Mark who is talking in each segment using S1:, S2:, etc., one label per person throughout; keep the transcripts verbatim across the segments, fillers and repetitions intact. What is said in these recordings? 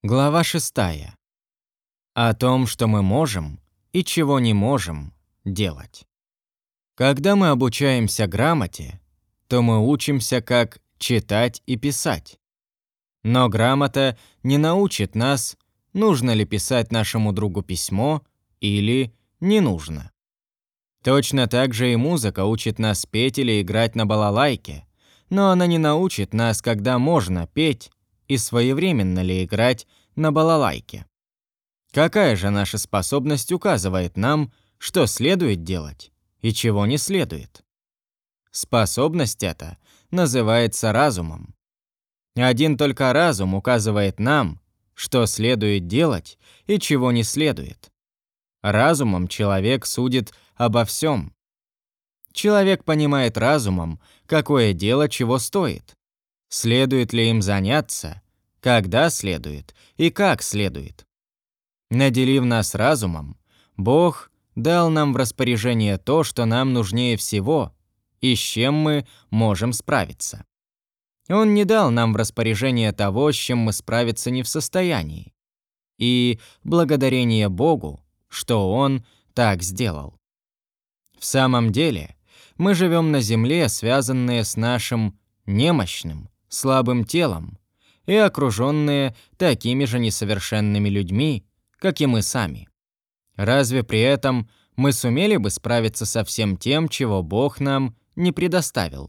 S1: Глава шестая. О том, что мы можем и чего не можем делать. Когда мы обучаемся грамоте, то мы учимся, как читать и писать. Но грамота не научит нас, нужно ли писать нашему другу письмо или не нужно. Точно так же и музыка учит нас петь или играть на балалайке, но она не научит нас, когда можно петь и своевременно ли играть на балалайке. Какая же наша способность указывает нам, что следует делать и чего не следует? Способность эта называется разумом. Один только разум указывает нам, что следует делать и чего не следует. Разумом человек судит обо всем. Человек понимает разумом, какое дело чего стоит, следует ли им заняться, когда следует и как следует. Наделив нас разумом, Бог дал нам в распоряжение то, что нам нужнее всего и с чем мы можем справиться. Он не дал нам в распоряжение того, с чем мы справиться не в состоянии. И благодарение Богу, что Он так сделал. В самом деле, мы живем на земле, связанные с нашим немощным, слабым телом и окруженные такими же несовершенными людьми, как и мы сами. Разве при этом мы сумели бы справиться со всем тем, чего Бог нам не предоставил?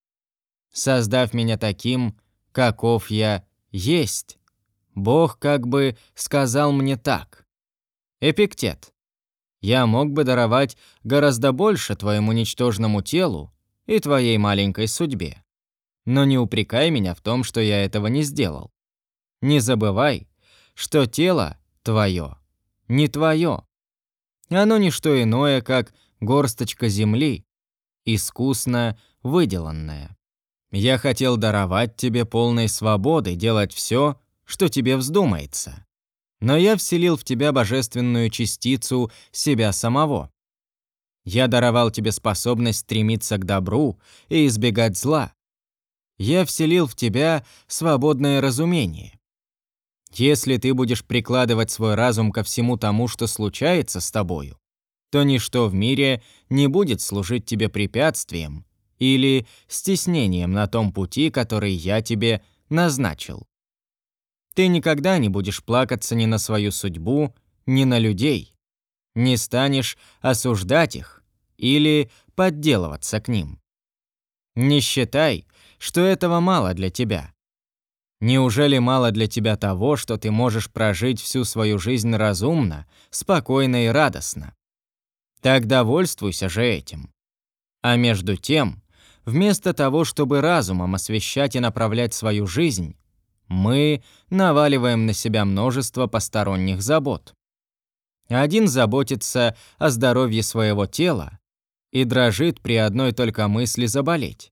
S1: Создав меня таким, каков я есть, Бог как бы сказал мне так: «Эпиктет, я мог бы даровать гораздо больше твоему ничтожному телу и твоей маленькой судьбе. Но не упрекай меня в том, что я этого не сделал. Не забывай, что тело твое не твое. Оно не что иное, как горсточка земли, искусно выделанная. Я хотел даровать тебе полной свободы делать все, что тебе вздумается. Но я вселил в тебя божественную частицу себя самого. Я даровал тебе способность стремиться к добру и избегать зла. Я вселил в тебя свободное разумение. Если ты будешь прикладывать свой разум ко всему тому, что случается с тобою, то ничто в мире не будет служить тебе препятствием или стеснением на том пути, который я тебе назначил. Ты никогда не будешь плакаться ни на свою судьбу, ни на людей, не станешь осуждать их или подделываться к ним. Не считай, что этого мало для тебя. Неужели мало для тебя того, что ты можешь прожить всю свою жизнь разумно, спокойно и радостно? Так довольствуйся же этим. А между тем, вместо того, чтобы разумом освещать и направлять свою жизнь, мы наваливаем на себя множество посторонних забот. Один заботится о здоровье своего тела и дрожит при одной только мысли заболеть.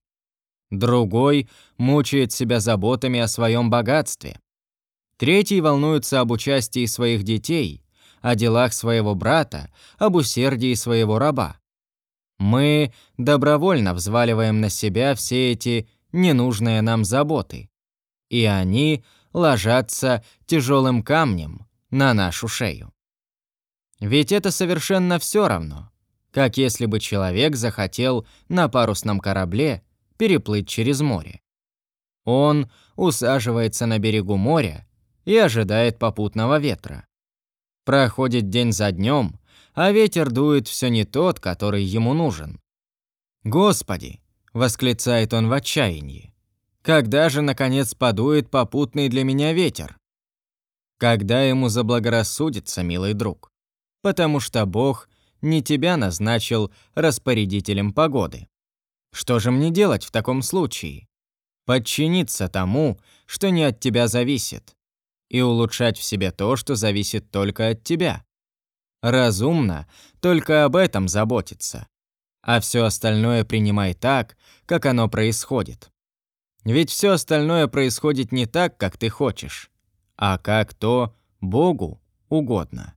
S1: Другой мучает себя заботами о своем богатстве. Третий волнуется об участии своих детей, о делах своего брата, об усердии своего раба. Мы добровольно взваливаем на себя все эти ненужные нам заботы, и они ложатся тяжелым камнем на нашу шею. Ведь это совершенно все равно, как если бы человек захотел на парусном корабле переплыть через море. Он усаживается на берегу моря и ожидает попутного ветра. Проходит день за днем, а ветер дует все не тот, который ему нужен. «Господи!» — восклицает он в отчаянии. «Когда же, наконец, подует попутный для меня ветер?» Когда ему заблагорассудится, милый друг, потому что Бог не тебя назначил распорядителем погоды. Что же мне делать в таком случае? Подчиниться тому, что не от тебя зависит, и улучшать в себе то, что зависит только от тебя. Разумно только об этом заботиться, а все остальное принимай так, как оно происходит. Ведь все остальное происходит не так, как ты хочешь, а как то Богу угодно.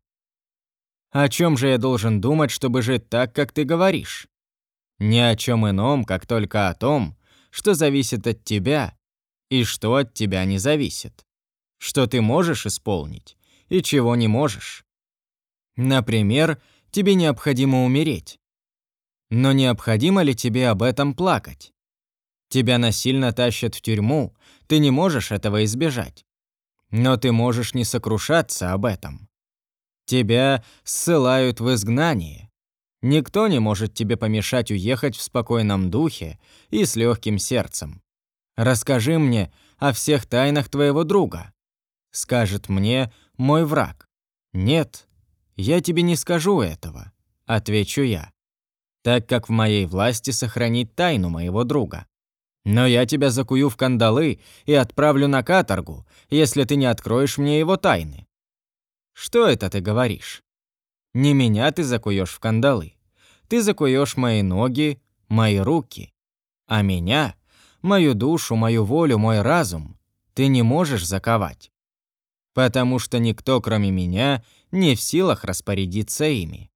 S1: О чем же я должен думать, чтобы жить так, как ты говоришь? Ни о чем ином, как только о том, что зависит от тебя и что от тебя не зависит. что ты можешь исполнить и чего не можешь. Например, тебе необходимо умереть. Но необходимо ли тебе об этом плакать? Тебя насильно тащат в тюрьму, ты не можешь этого избежать. Но ты можешь не сокрушаться об этом. Тебя ссылают в изгнание. Никто не может тебе помешать уехать в спокойном духе и с легким сердцем. Расскажи мне о всех тайнах твоего друга. Скажет мне мой враг. Нет, я тебе не скажу этого, отвечу я, так как в моей власти сохранить тайну моего друга. Но я тебя закую в кандалы и отправлю на каторгу, если ты не откроешь мне его тайны. Что это ты говоришь? Не меня ты закуешь в кандалы. Ты закуешь мои ноги, мои руки. А меня, мою душу, мою волю, мой разум ты не можешь заковать. Потому что никто, кроме меня, не в силах распорядиться ими.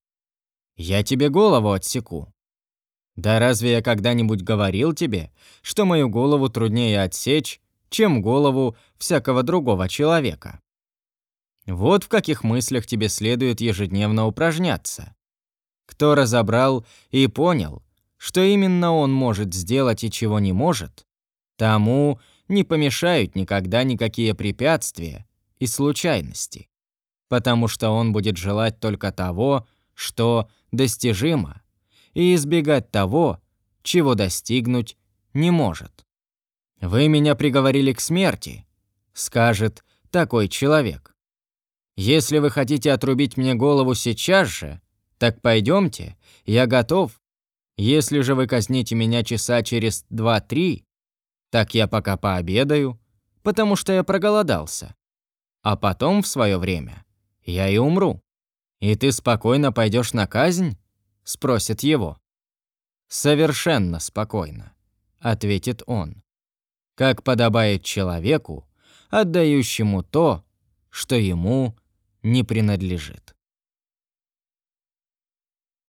S1: Я тебе голову отсеку. Да разве я когда-нибудь говорил тебе, что мою голову труднее отсечь, чем голову всякого другого человека? Вот в каких мыслях тебе следует ежедневно упражняться. Кто разобрал и понял, что именно он может сделать и чего не может, тому не помешают никогда никакие препятствия и случайности, потому что он будет желать только того, что достижимо, и избегать того, чего достигнуть не может. «Вы меня приговорили к смерти», — скажет такой человек. «Если вы хотите отрубить мне голову сейчас же, так пойдемте, я готов. Если же вы казните меня часа через два-три, так я пока пообедаю, потому что я проголодался. А потом, в свое время, я и умру. И ты спокойно пойдешь на казнь?» — спросит его. «Совершенно спокойно», — ответит он, как подобает человеку, отдающему то, что ему не принадлежит.